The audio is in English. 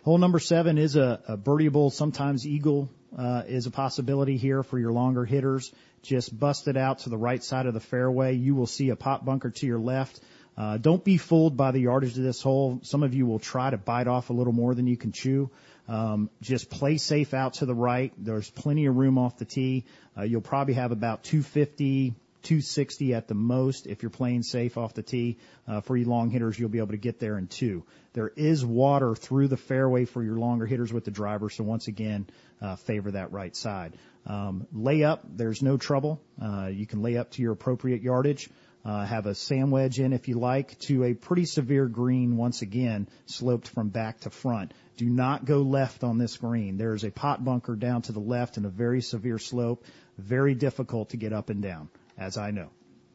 Hole number 7 is a birdieable, sometimes eagle is a possibility here for your longer hitters. Just bust it out to the right side of the fairway. You will see a pot bunker to your left. Don't be fooled by the yardage of this hole. Some of you will try to bite off a little more than you can chew. Just play safe out to the right. There's plenty of room off the tee. You'll probably have about 250, 260 at the most if you're playing safe off the tee. For you long hitters, you'll be able to get there in 2. There is water through the fairway for your longer hitters with the driver, so once again, favor that right side. Lay up, there's no trouble. You can lay up to your appropriate yardage. Have a sand wedge in, if you like, to a pretty severe green, once again, sloped from back to front. Do not go left on this green. There is a pot bunker down to the left and a very severe slope, very difficult to get up and down, as I know.